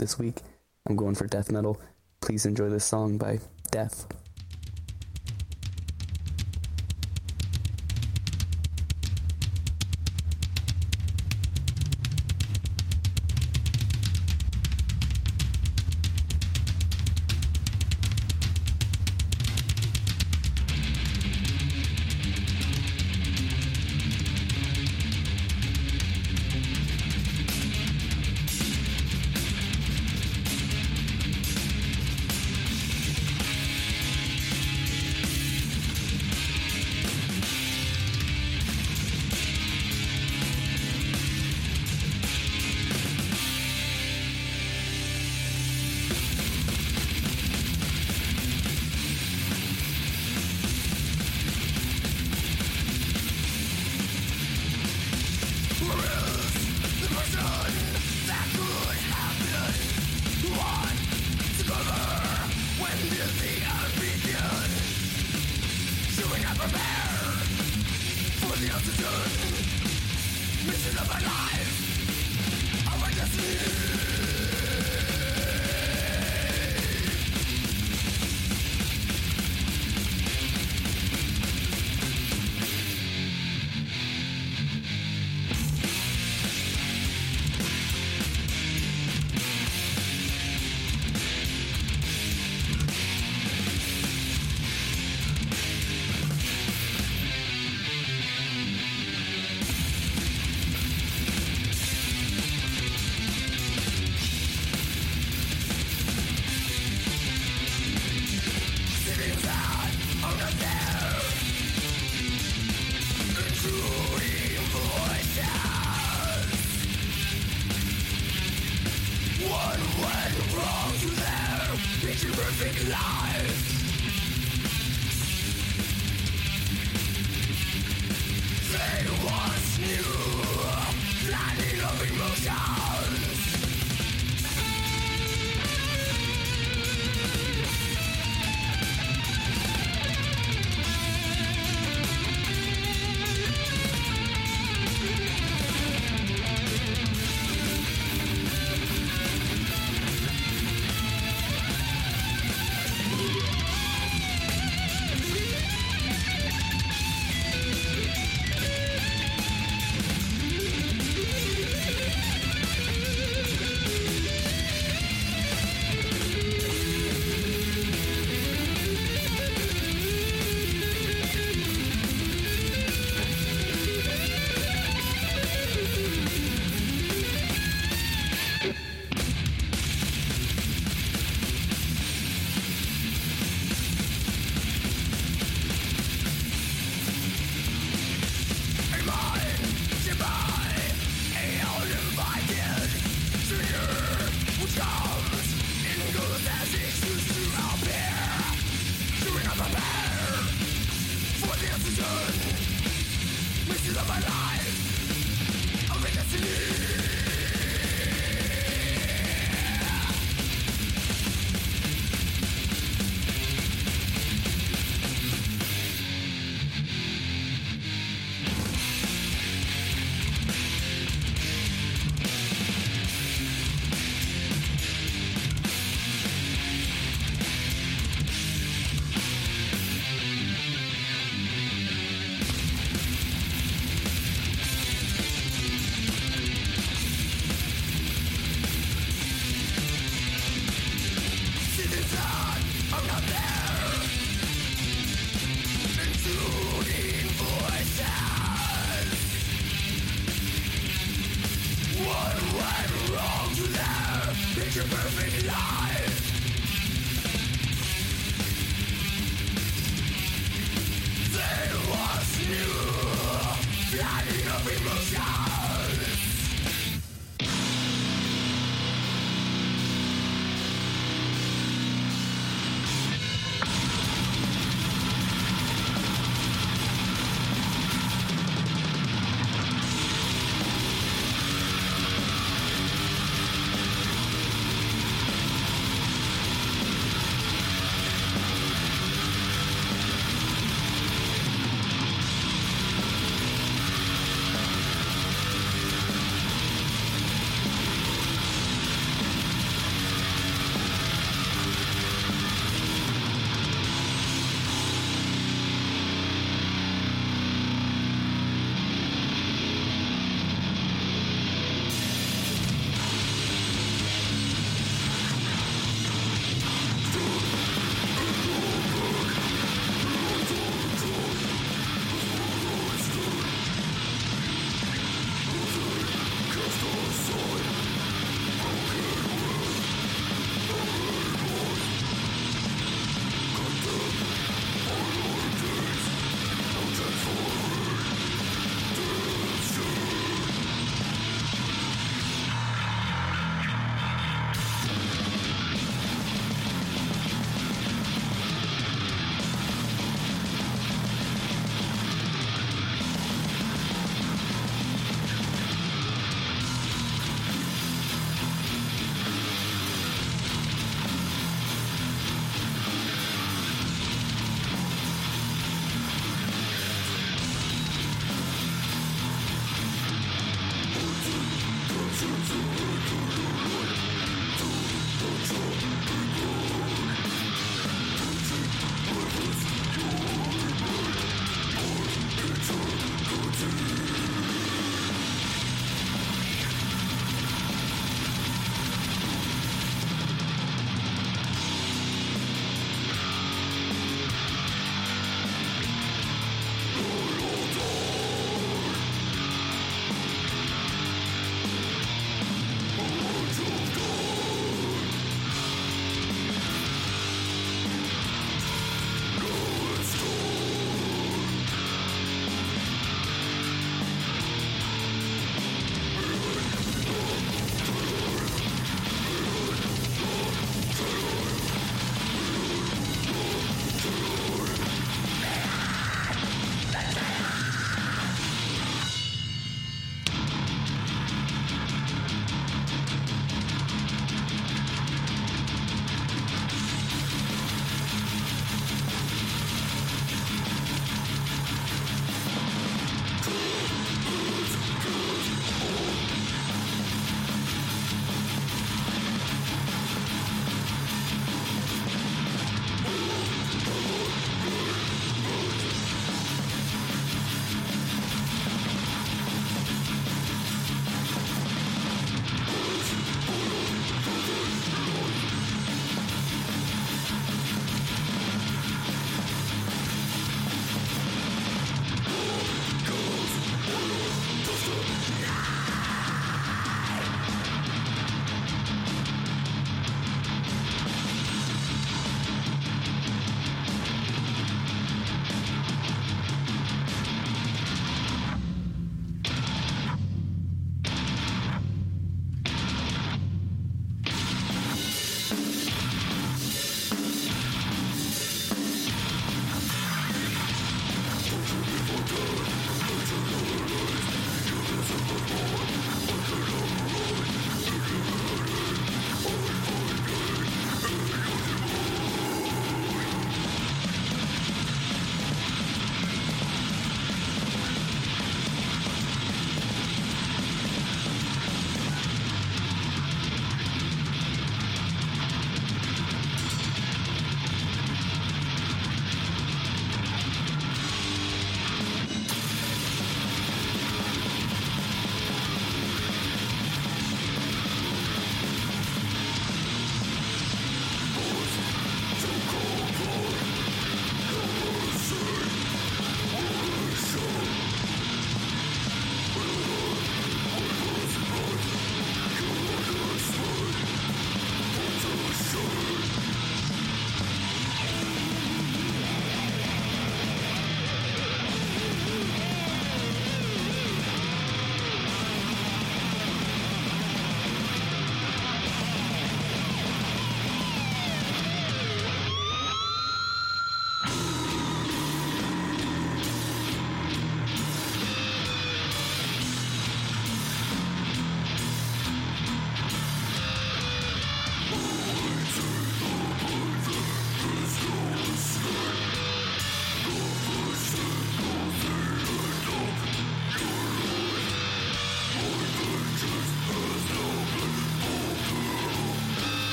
this week. I'm going for death metal. Please enjoy this song by Death.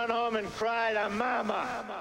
gone home and cried a mama.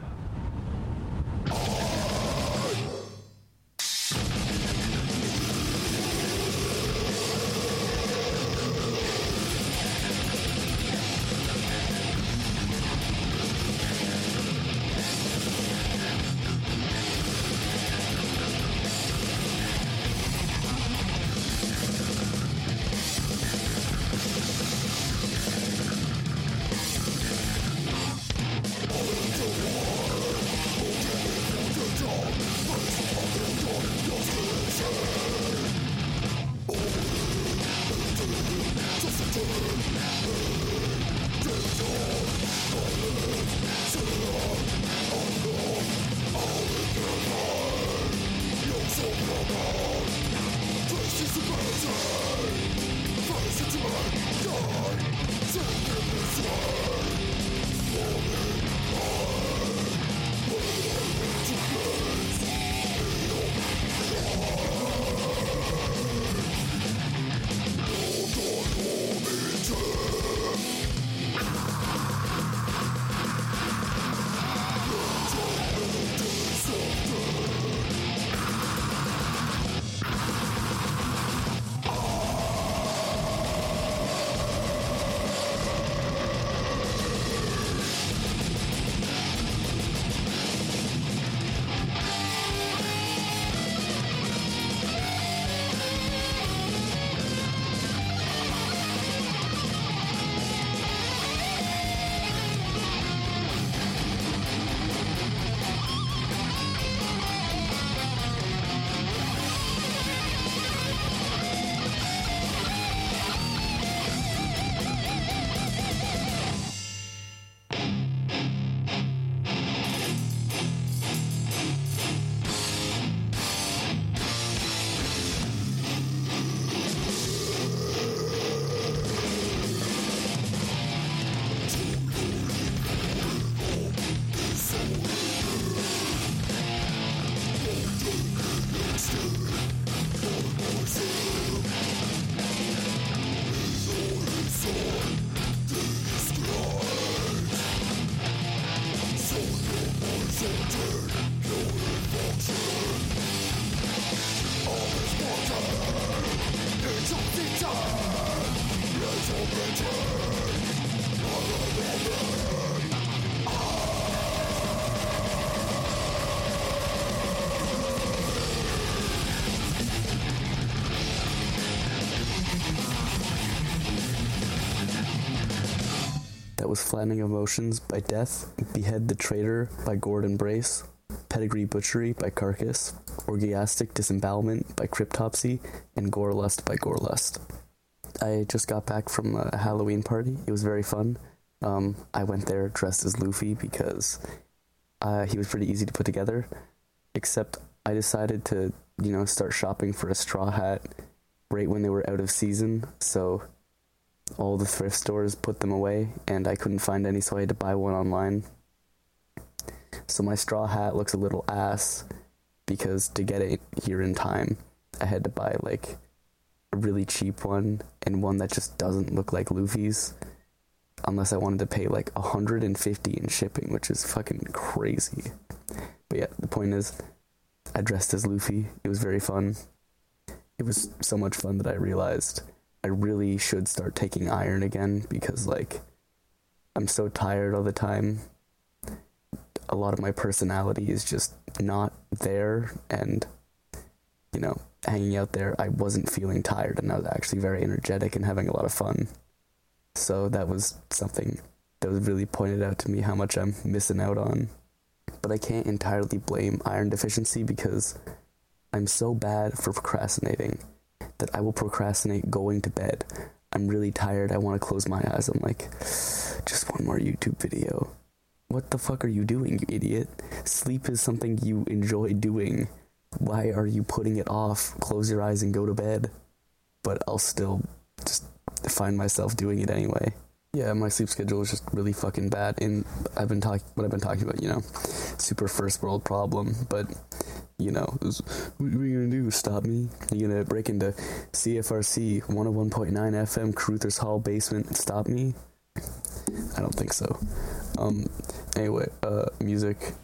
That was Flattening Emotions by Death, Behead the Traitor by Gordon Brace, Pedigree Butchery by Carcass, Orgiastic Disembowelment by Cryptopsy, and Gorelust by Gorelust. I just got back from a Halloween party. It was very fun. I went there dressed as Luffy because he was pretty easy to put together, except I decided to, start shopping for a straw hat right when they were out of season, so all the thrift stores put them away, and I couldn't find any, so I had to buy one online. So my straw hat looks a little ass, because to get it here in time, I had to buy, a really cheap one, and one that just doesn't look like Luffy's, unless I wanted to pay, $150 in shipping, which is fucking crazy. But yeah, the point is, I dressed as Luffy. It was very fun. It was so much fun that I realized I really should start taking iron again, because, I'm so tired all the time. A lot of my personality is just not there, and, hanging out there, I wasn't feeling tired, and I was actually very energetic and having a lot of fun. So that was something that was really pointed out to me, how much I'm missing out on. But I can't entirely blame iron deficiency, because I'm so bad for procrastinating that I will procrastinate going to bed. I'm really tired, I want to close my eyes, I'm like, just one more YouTube video. What the fuck are you doing, you idiot? Sleep is something you enjoy doing. Why are you putting it off? Close your eyes and go to bed. But I'll still just find myself doing it anyway. Yeah, my sleep schedule is just really fucking bad, and I've been talking about, super first world problem, but, what are you gonna do, stop me? You gonna break into CFRC 101.9 FM, Caruthers Hall basement, and stop me? I don't think so. Anyway, music.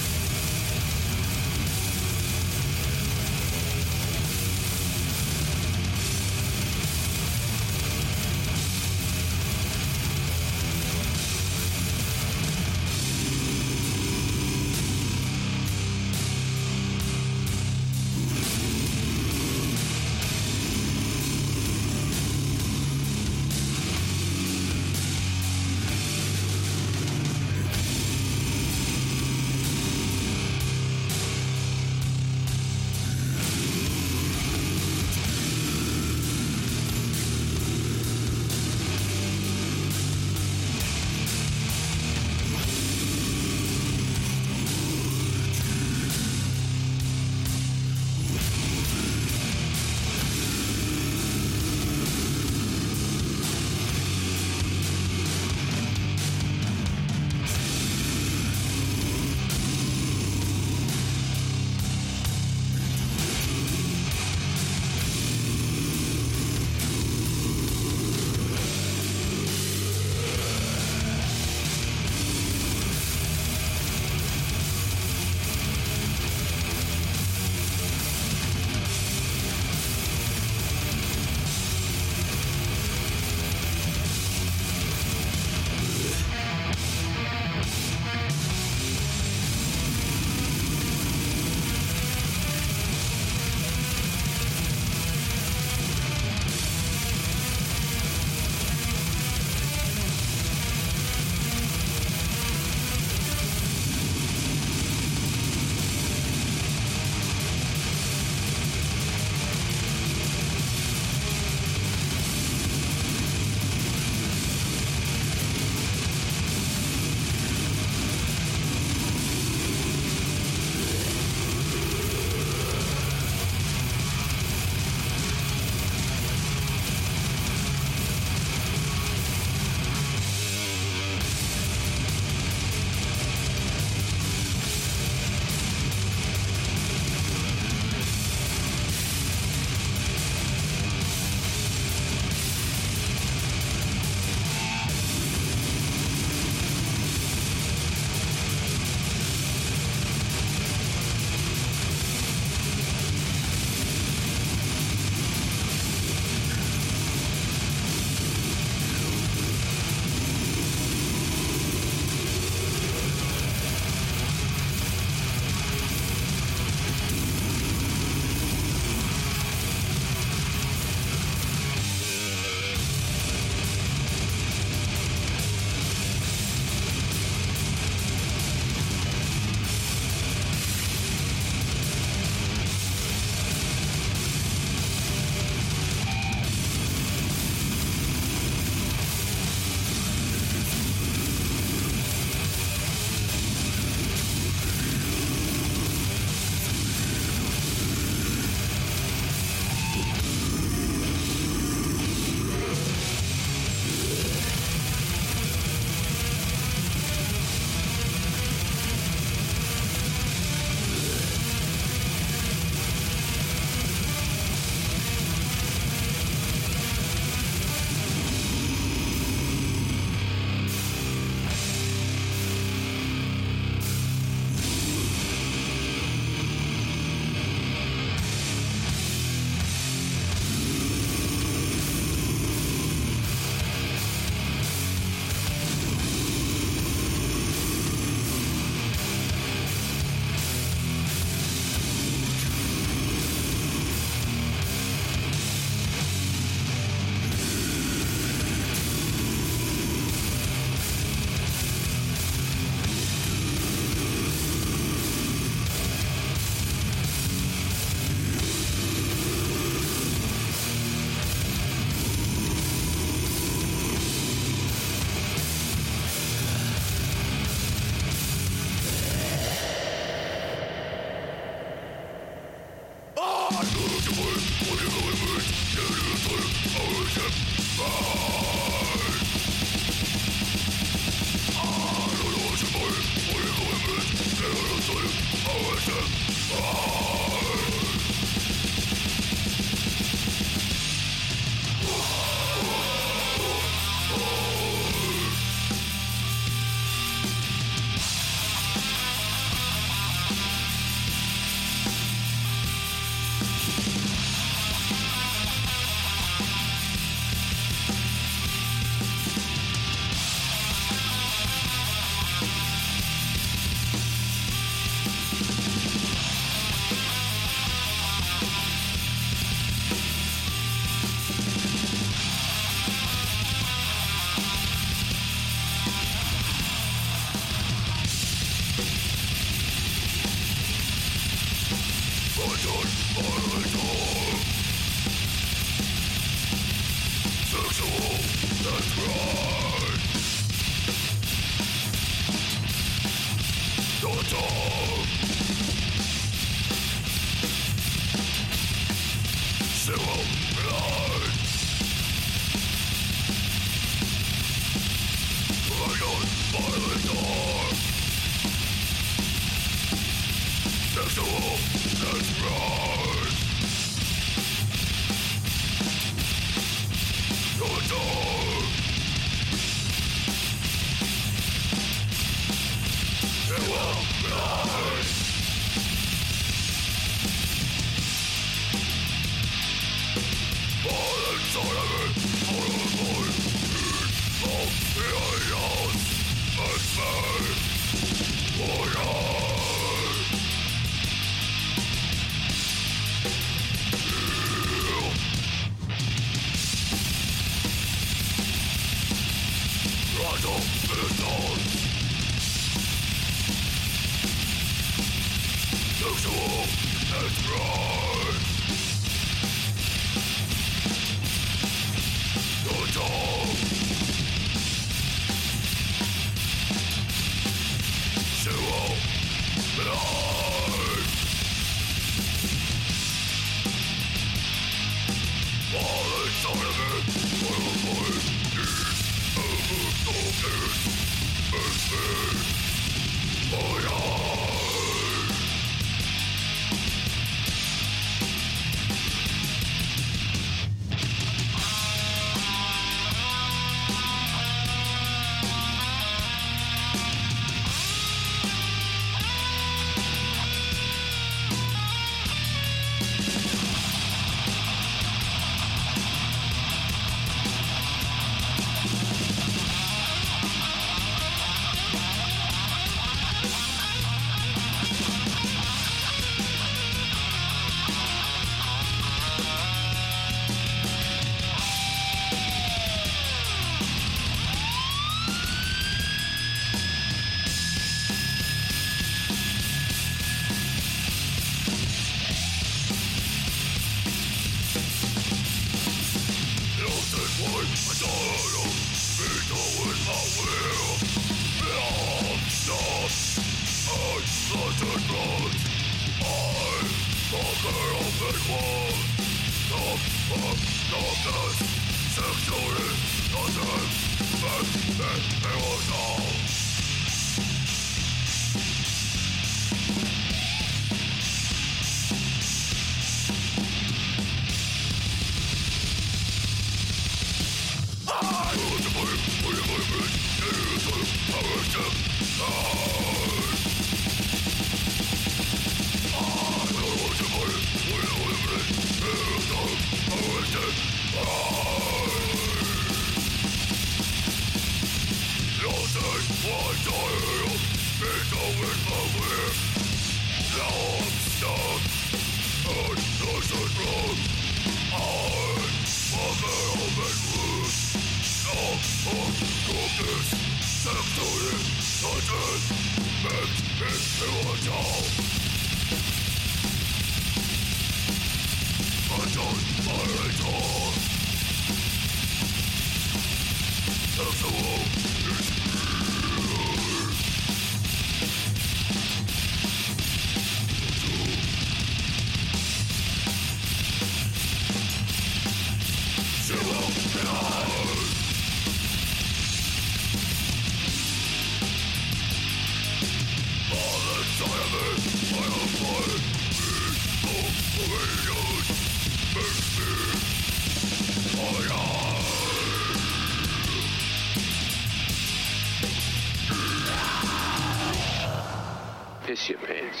Piss your pants.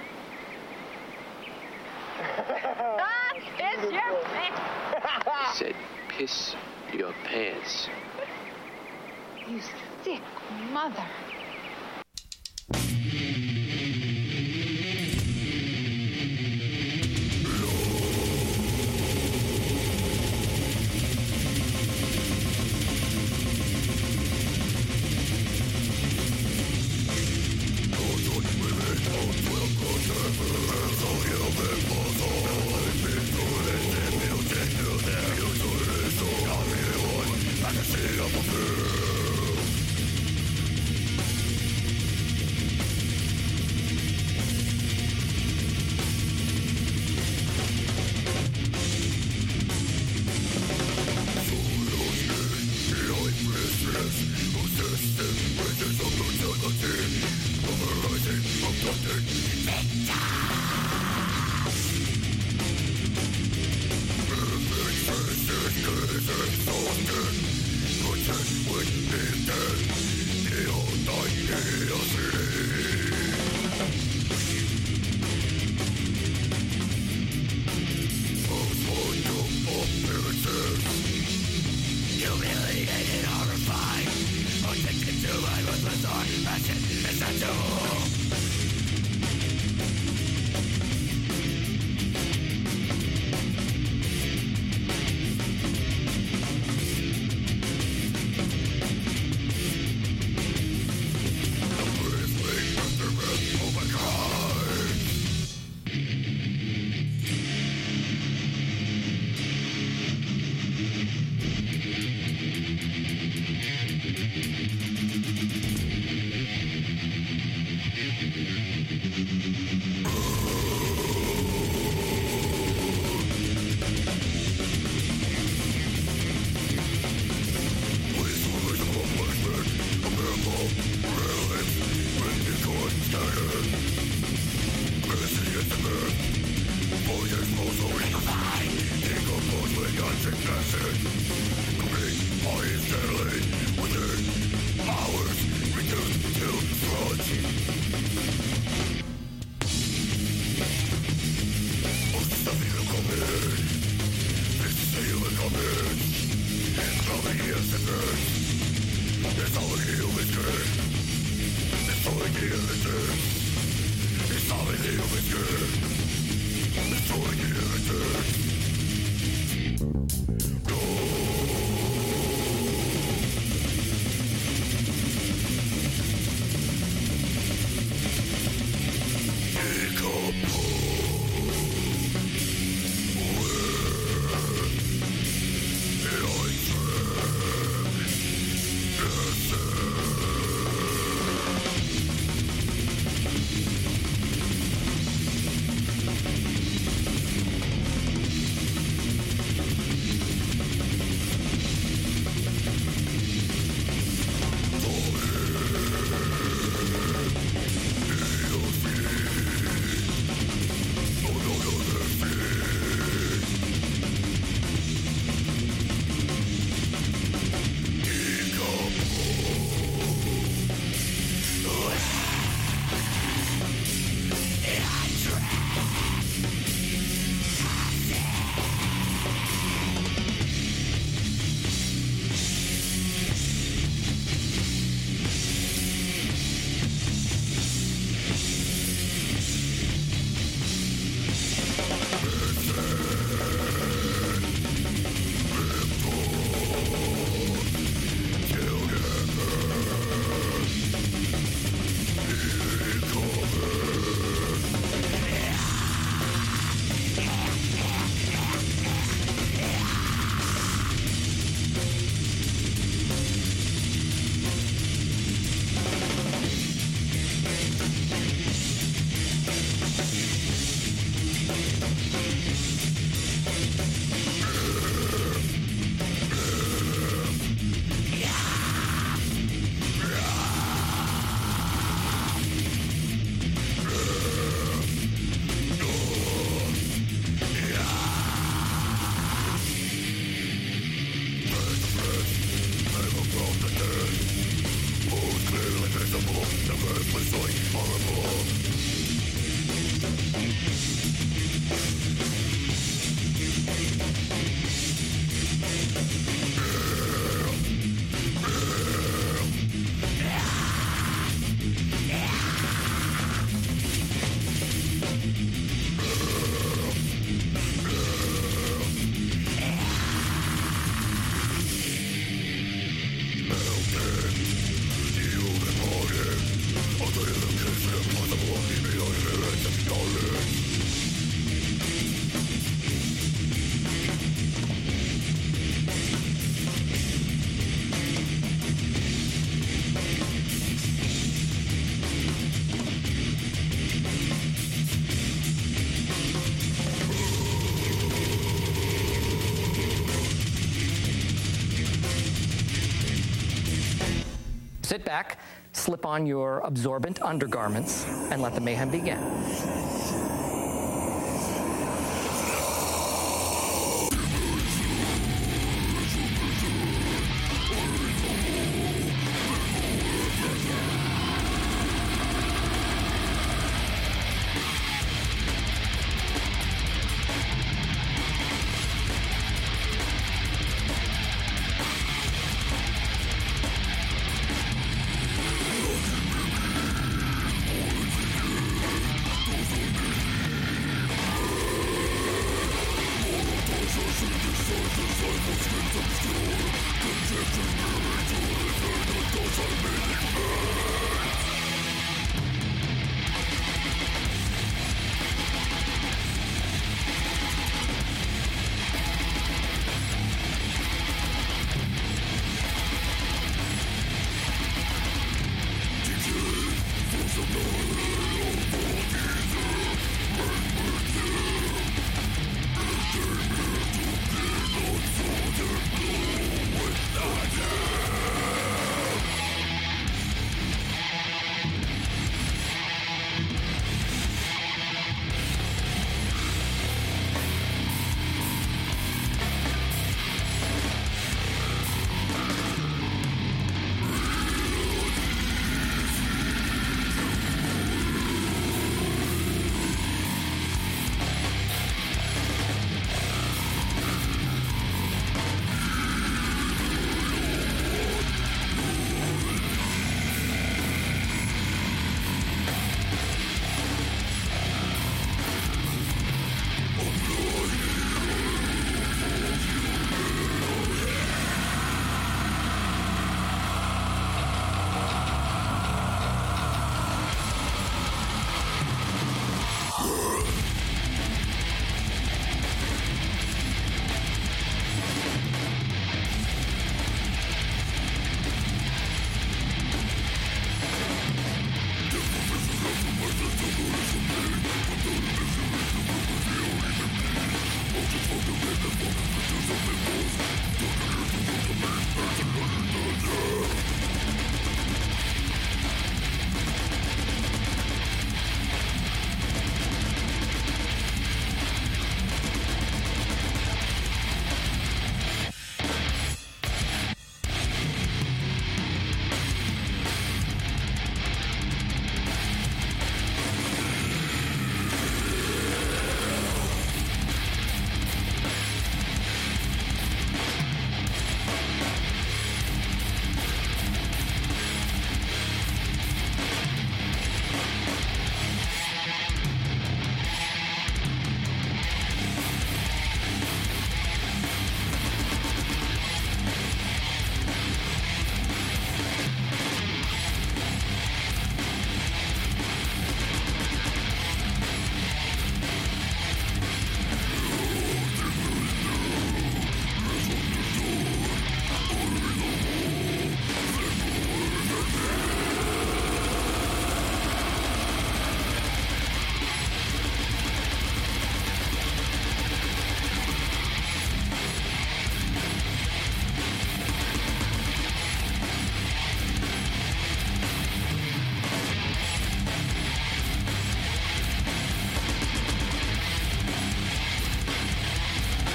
Piss your pants. I said piss your pants. You sick mother. Sit back, slip on your absorbent undergarments, and let the mayhem begin.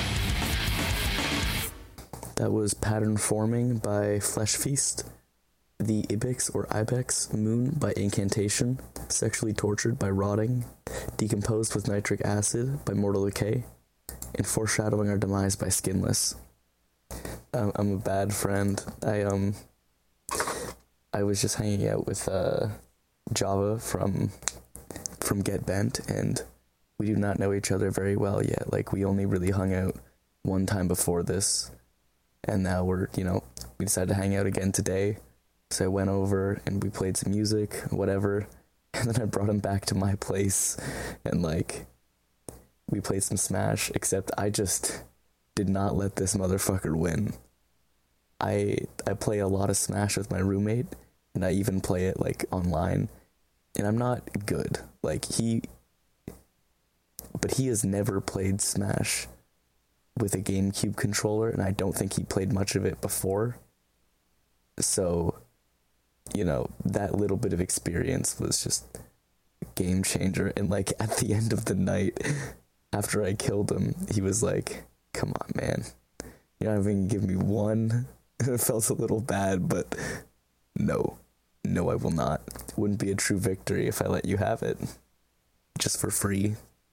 That was Pattern Forming by Flesh Feast. The Ibex or Ibex moon by incantation, sexually tortured by rotting, decomposed with nitric acid by mortal decay, and foreshadowing our demise by skinless. I'm a bad friend. I was just hanging out with Java from Get Bent, and we do not know each other very well yet. Like, we only really hung out one time before this, and now we decided to hang out again today. So I went over and we played some music, whatever, and then I brought him back to my place, and like, we played some Smash, except I just did not let this motherfucker win. I play a lot of Smash with my roommate, and I even play it like online, and I'm not good. Like, but he has never played Smash with a GameCube controller, and I don't think he played much of it before. So, that little bit of experience was just a game changer. And like, at the end of the night, after I killed him, he was like, "Come on, man. You're not even gonna give me one?" It felt a little bad, but no, I will not. It wouldn't be a true victory if I let you have it. Just for free.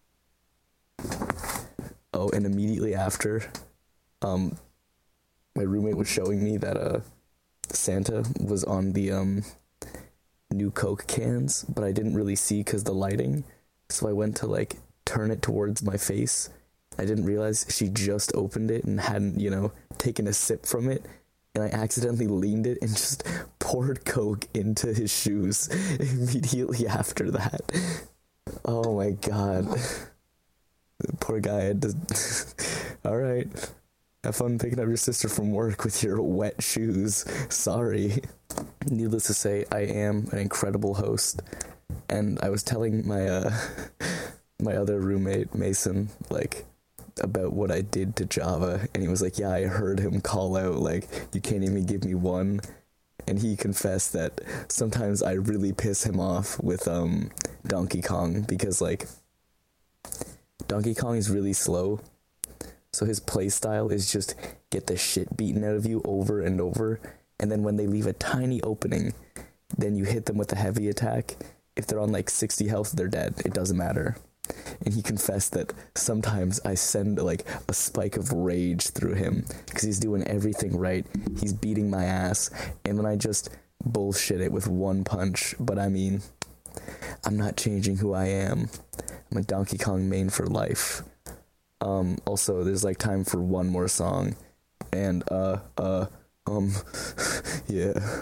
Oh, and immediately after, my roommate was showing me that, Santa was on the, new Coke cans, but I didn't really see because the lighting, so I went to, like, turn it towards my face. I didn't realize she just opened it and hadn't, taken a sip from it, and I accidentally leaned it and just poured Coke into his shoes immediately after that. Oh my god. The poor guy had to... Alright. Have fun picking up your sister from work with your wet shoes. Sorry. Needless to say, I am an incredible host, and I was telling my my other roommate, Mason, like, about what I did to Java, and he was like, yeah, I heard him call out, like, you can't even give me one, and he confessed that sometimes I really piss him off with, Donkey Kong, because, like, Donkey Kong is really slow, so his playstyle is just get the shit beaten out of you over and over, and then when they leave a tiny opening, then you hit them with a heavy attack. If they're on, like, 60 health, they're dead. It doesn't matter. And he confessed that sometimes I send, like, a spike of rage through him because he's doing everything right. He's beating my ass, and then I just bullshit it with one punch. But I mean, I'm not changing who I am. I'm a Donkey Kong main for life. Also, there's, like, time for one more song. And, yeah.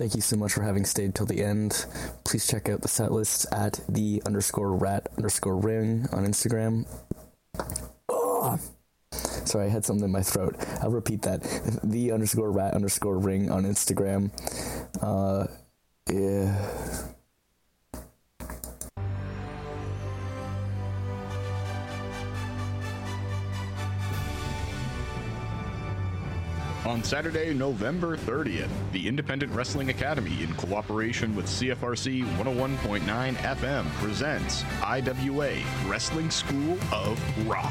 Thank you so much for having stayed till the end. Please check out the set list at _rat_ring on Instagram. Oh, sorry, I had something in my throat. I'll repeat that. The _rat_ring on Instagram. Yeah. On Saturday, November 30th, the Independent Wrestling Academy, in cooperation with CFRC 101.9 FM, presents IWA Wrestling School of Rock.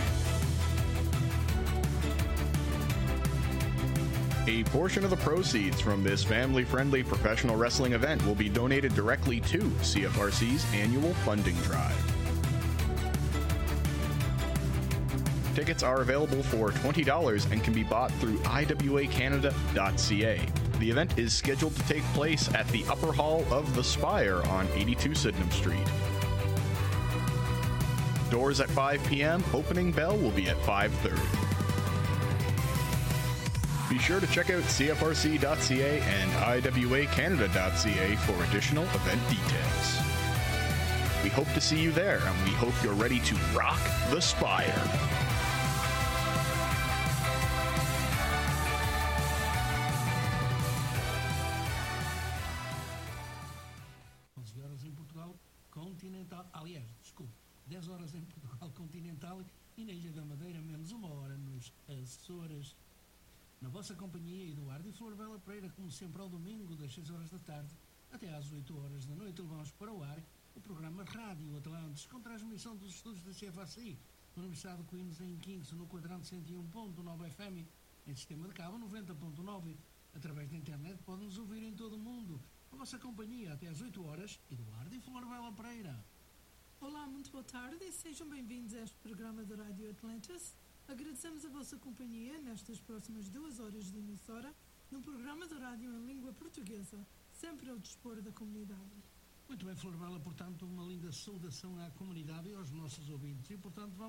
A portion of the proceeds from this family-friendly professional wrestling event will be donated directly to CFRC's annual funding drive. Tickets are available for $20 and can be bought through iwacanada.ca. The event is scheduled to take place at the Upper Hall of the Spire on 82 Sydenham Street. Doors at 5 p.m., opening bell will be at 5:30. Be sure to check out cfrc.ca and iwacanada.ca for additional event details. We hope to see you there, and we hope you're ready to rock the Spire. Aliás, desculpe, 10 horas em Portugal continental e na Ilha da Madeira menos 1 hora nos Açores. Na vossa companhia, Eduardo e Flor Bela Pereira, como sempre ao domingo, das 6 horas da tarde até às 8 horas da noite, levamos para o ar o programa Rádio Atlantis, com transmissão dos estúdios da CFAC, na Universidade de Queens, em Kings, no quadrante 101.9 FM, em sistema de cabo 90.9. Através da internet podem-nos ouvir em todo o mundo. Na vossa companhia, até às 8 horas, Eduardo e Flor Bela Pereira. Olá, muito boa tarde e sejam bem-vindos a este programa da Rádio Atlantis. Agradecemos a vossa companhia nestas próximas 2 horas de emissora, num programa de rádio em língua portuguesa, sempre ao dispor da comunidade. Muito bem, Flor Bela, portanto, uma linda saudação à comunidade e aos nossos ouvintes. E, portanto, vamos